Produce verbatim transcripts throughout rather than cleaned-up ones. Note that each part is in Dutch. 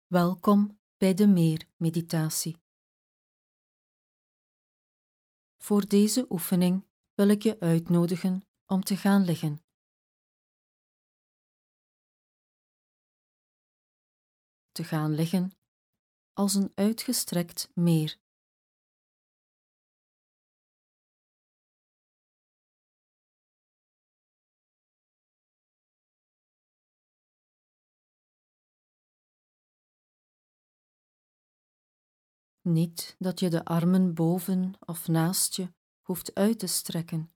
Welkom bij de Meer-meditatie. Voor deze oefening wil ik je uitnodigen om te gaan liggen. Te gaan liggen als een uitgestrekt meer. Niet dat je de armen boven of naast je hoeft uit te strekken.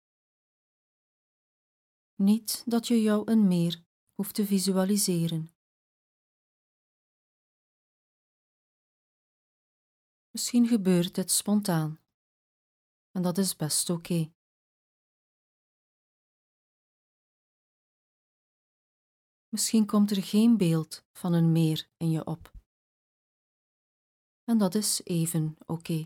Niet dat je jou een meer hoeft te visualiseren. Misschien gebeurt dit spontaan. En dat is best oké. Okay. Misschien komt er geen beeld van een meer in je op. En dat is even oké. Okay.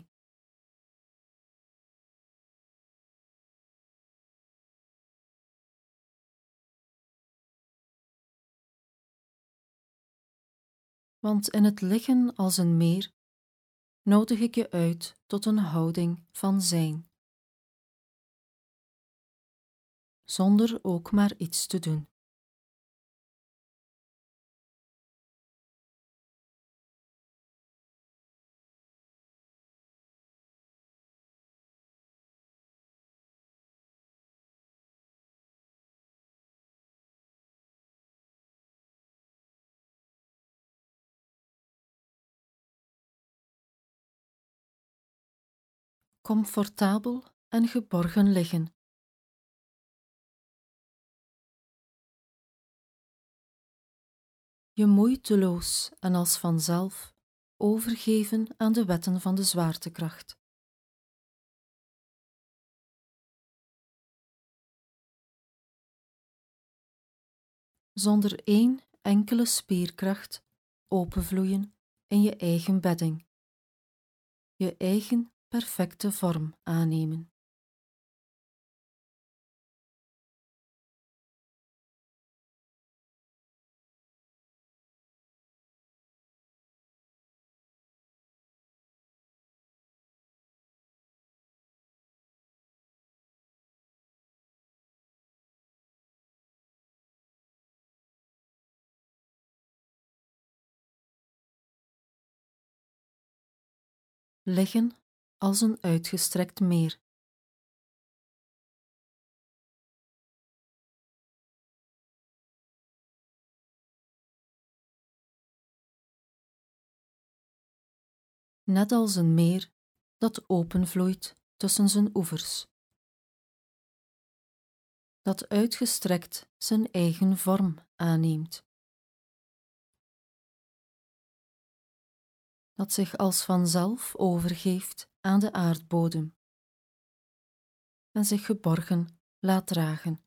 Want in het liggen als een meer nodig ik je uit tot een houding van zijn. Zonder ook maar iets te doen. Comfortabel en geborgen liggen. Je moeiteloos en als vanzelf overgeven aan de wetten van de zwaartekracht. Zonder één enkele spierkracht openvloeien in je eigen bedding. Je eigen perfecte vorm aannemen. Liggen als een uitgestrekt meer. Net als een meer dat openvloeit tussen zijn oevers. Dat uitgestrekt zijn eigen vorm aanneemt. Dat zich als vanzelf overgeeft aan de aardbodem en zich geborgen laat dragen.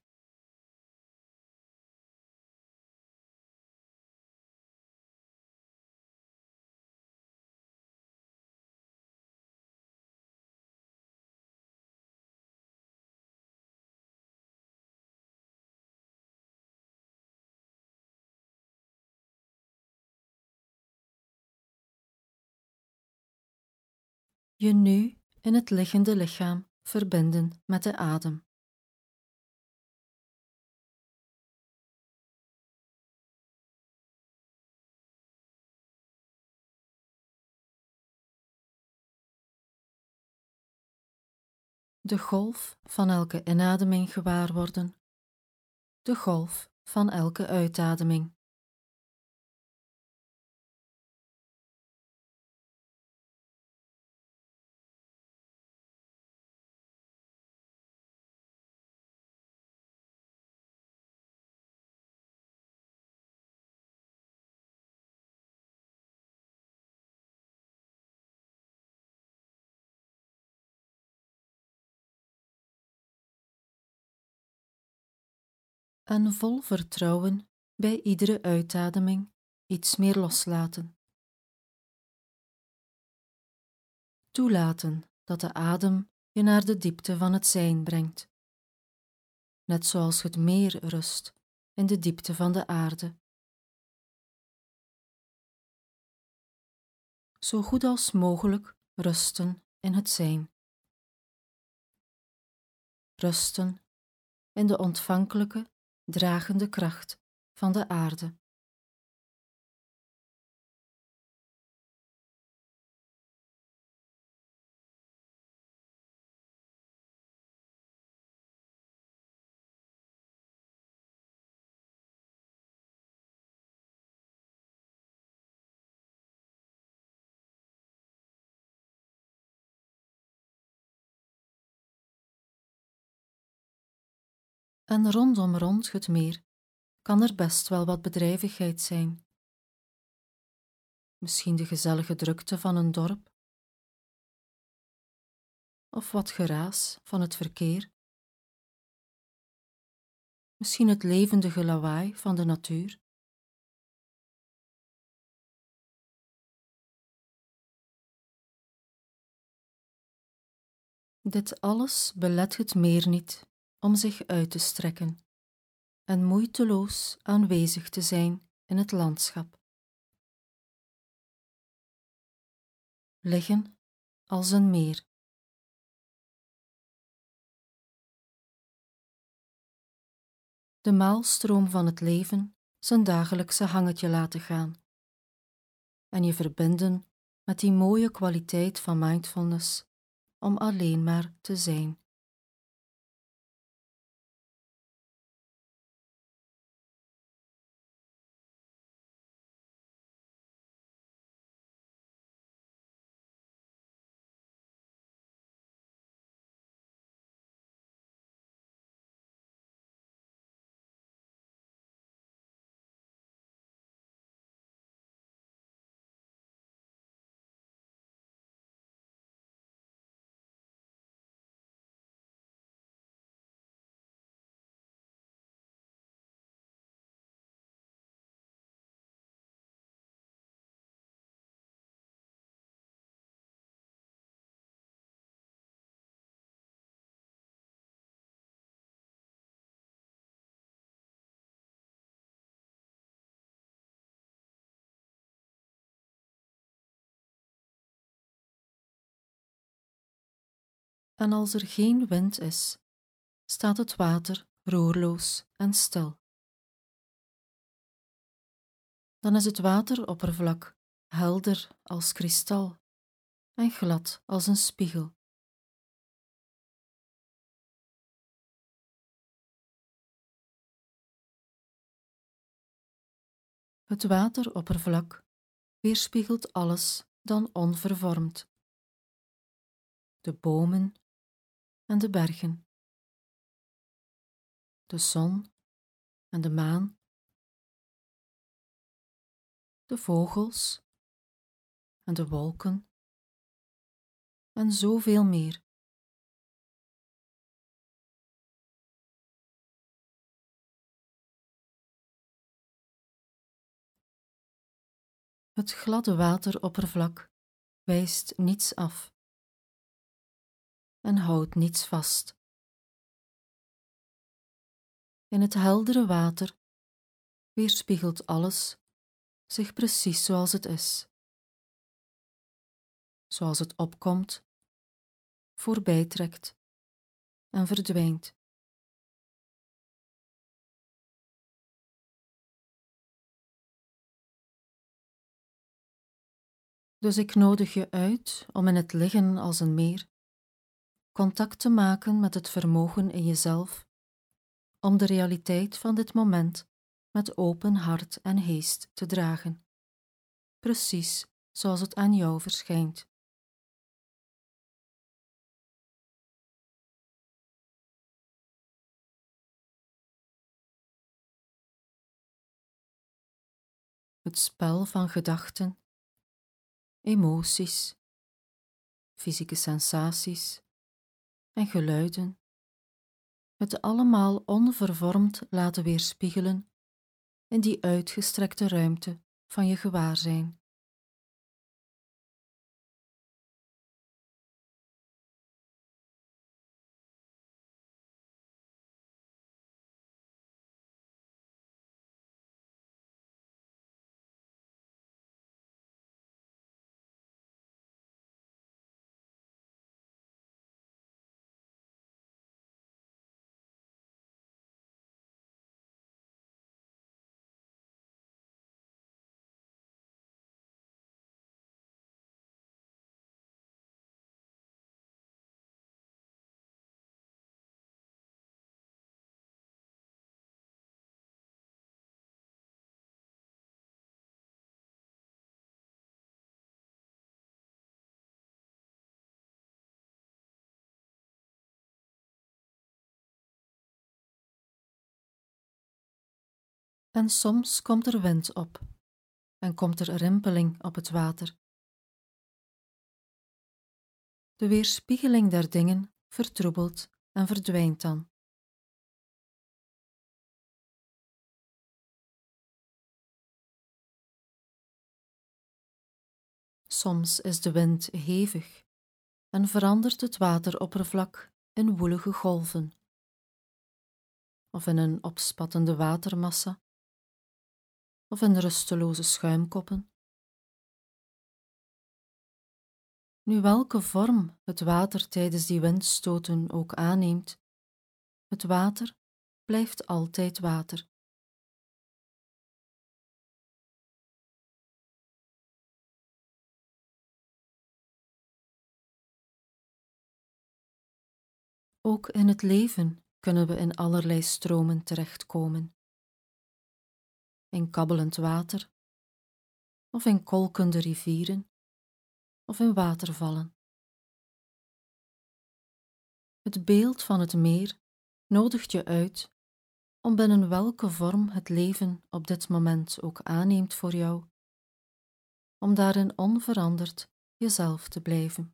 Je nu in het liggende lichaam verbinden met de adem. De golf van elke inademing gewaar worden, de golf van elke uitademing. En vol vertrouwen bij iedere uitademing iets meer loslaten. Toelaten dat de adem je naar de diepte van het zijn brengt, net zoals het meer rust in de diepte van de aarde. zo goed als mogelijk rusten in het zijn. Rusten in de ontvankelijke, dragende kracht van de aarde. En rondom rond het meer kan er best wel wat bedrijvigheid zijn. Misschien de gezellige drukte van een dorp, of wat geraas van het verkeer. Misschien het levendige lawaai van de natuur. Dit alles belet het meer niet om zich uit te strekken en moeiteloos aanwezig te zijn in het landschap. Liggen als een meer. De maalstroom van het leven zijn dagelijkse hangetje laten gaan en je verbinden met die mooie kwaliteit van mindfulness om alleen maar te zijn. En als er geen wind is, staat het water roerloos en stil. Dan is het wateroppervlak helder als kristal en glad als een spiegel. Het wateroppervlak weerspiegelt alles dan onvervormd. De bomen en de bergen, de zon en de maan, de vogels en de wolken en zoveel meer. Het gladde wateroppervlak wijst niets af en houdt niets vast. In het heldere water weerspiegelt alles zich precies zoals het is, zoals het opkomt, voorbijtrekt en verdwijnt. Dus ik nodig je uit om in het liggen als een meer contact te maken met het vermogen in jezelf om de realiteit van dit moment met open hart en geest te dragen, precies zoals het aan jou verschijnt. Het spel van gedachten, emoties, fysieke sensaties en geluiden, het allemaal onvervormd laten weerspiegelen in die uitgestrekte ruimte van je gewaarzijn. En soms komt er wind op en komt er rimpeling op het water. De weerspiegeling der dingen vertroebelt en verdwijnt dan. Soms is de wind hevig en verandert het wateroppervlak in woelige golven, of in een opspattende watermassa, of in rusteloze schuimkoppen. Nu welke vorm het water tijdens die windstoten ook aanneemt, het water blijft altijd water. Ook in het leven kunnen we in allerlei stromen terechtkomen. In kabbelend water, of in kolkende rivieren, of in watervallen. Het beeld van het meer nodigt je uit om binnen welke vorm het leven op dit moment ook aanneemt voor jou, om daarin onveranderd jezelf te blijven.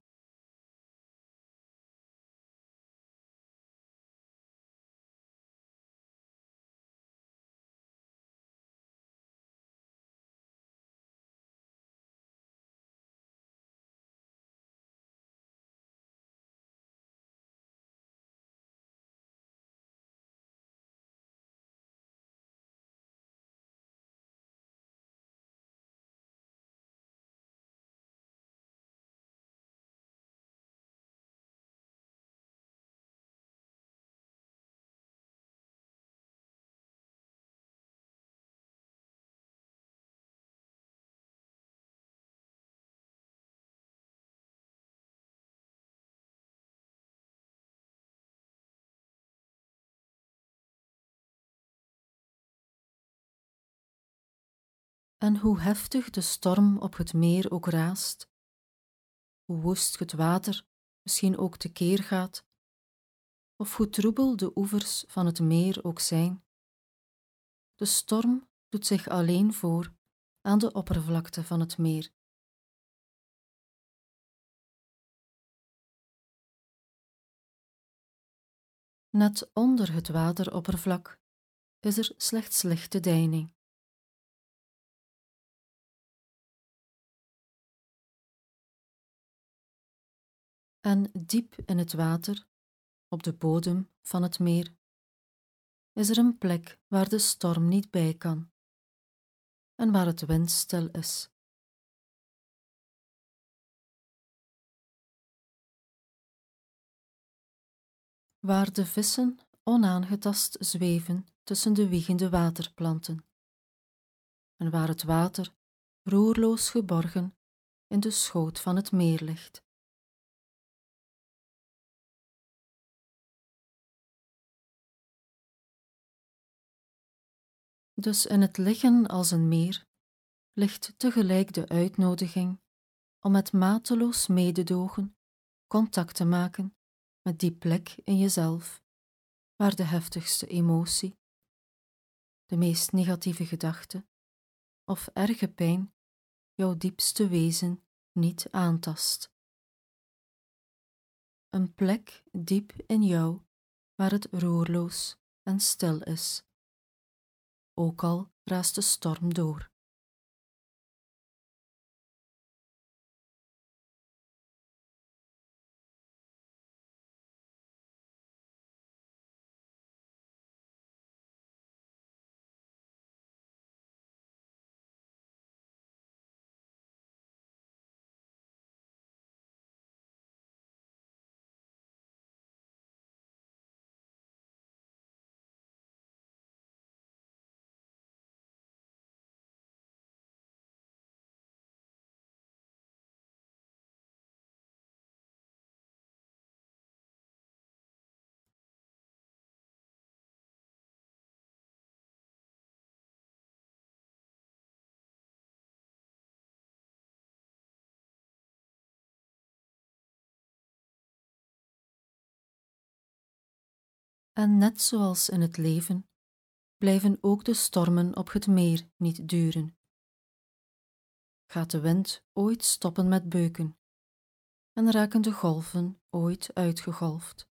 En hoe heftig de storm op het meer ook raast, hoe woest het water misschien ook tekeer gaat, of hoe troebel de oevers van het meer ook zijn, de storm doet zich alleen voor aan de oppervlakte van het meer. Net onder het wateroppervlak is er slechts lichte deining. En diep in het water, op de bodem van het meer, is er een plek waar de storm niet bij kan en waar het windstil is. Waar de vissen onaangetast zweven tussen de wiegende waterplanten en waar het water roerloos geborgen in de schoot van het meer ligt. Dus in het liggen als een meer ligt tegelijk de uitnodiging om met mateloos mededogen contact te maken met die plek in jezelf waar de heftigste emotie, de meest negatieve gedachte of erge pijn jouw diepste wezen niet aantast. Een plek diep in jou waar het roerloos en stil is, ook al raast de storm door. En net zoals in het leven blijven ook de stormen op het meer niet duren. Gaat de wind ooit stoppen met beuken en raken de golven ooit uitgegolfd?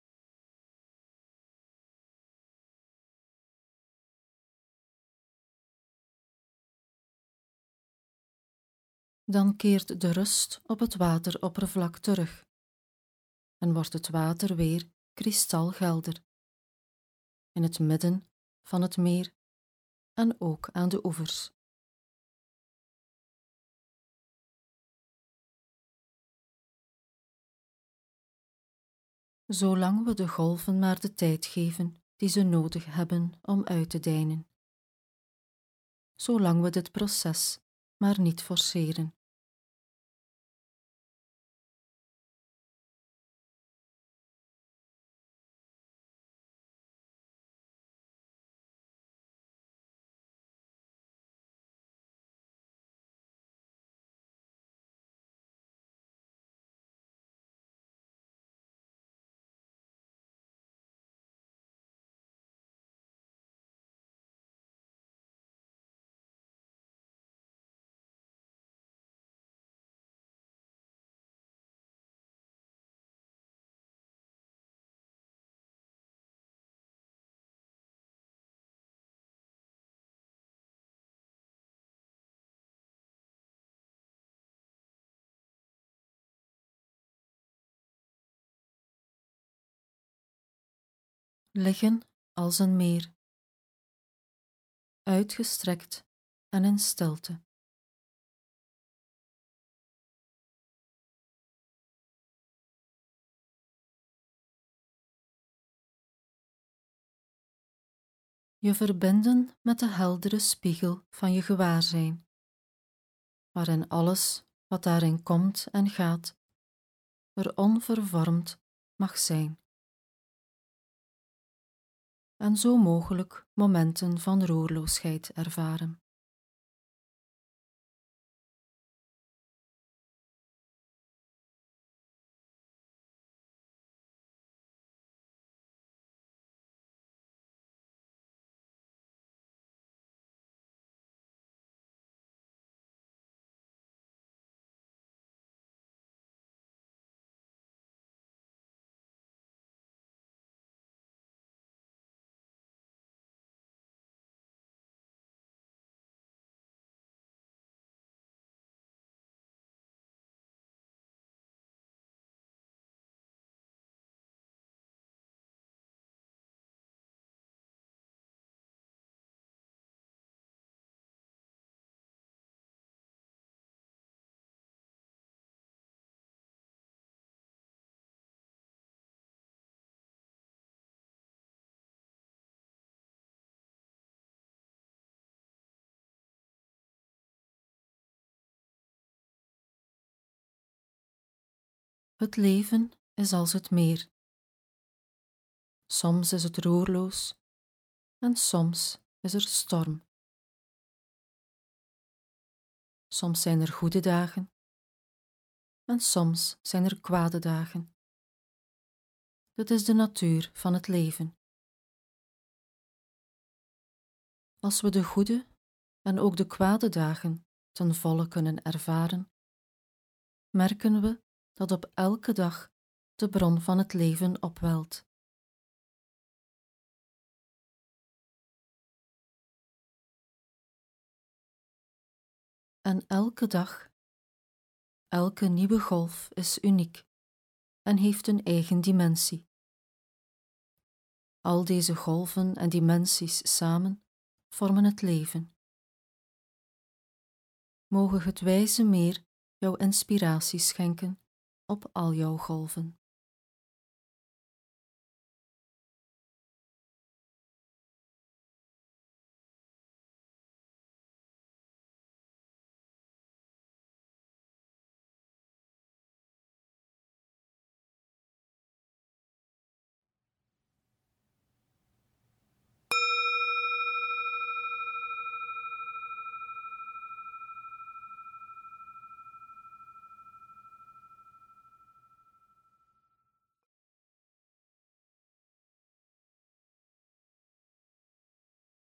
Dan keert de rust op het wateroppervlak terug en wordt het water weer kristalhelder, in het midden van het meer en ook aan de oevers. Zolang we de golven maar de tijd geven die ze nodig hebben om uit te deinen. Zolang we dit proces maar niet forceren. Liggen als een meer, uitgestrekt en in stilte. Je verbinden met de heldere spiegel van je gewaarzijn, waarin alles wat daarin komt en gaat, er onvervormd mag zijn. En zo mogelijk momenten van roerloosheid ervaren. Het leven is als het meer. Soms is het roerloos en soms is er storm. Soms zijn er goede dagen en soms zijn er kwade dagen. Dit is de natuur van het leven. Als we de goede en ook de kwade dagen ten volle kunnen ervaren, merken we dat op elke dag de bron van het leven opwelt. En elke dag, elke nieuwe golf is uniek en heeft een eigen dimensie. Al deze golven en dimensies samen vormen het leven. Mogen het wijze meer jouw inspiratie schenken op al jouw golven.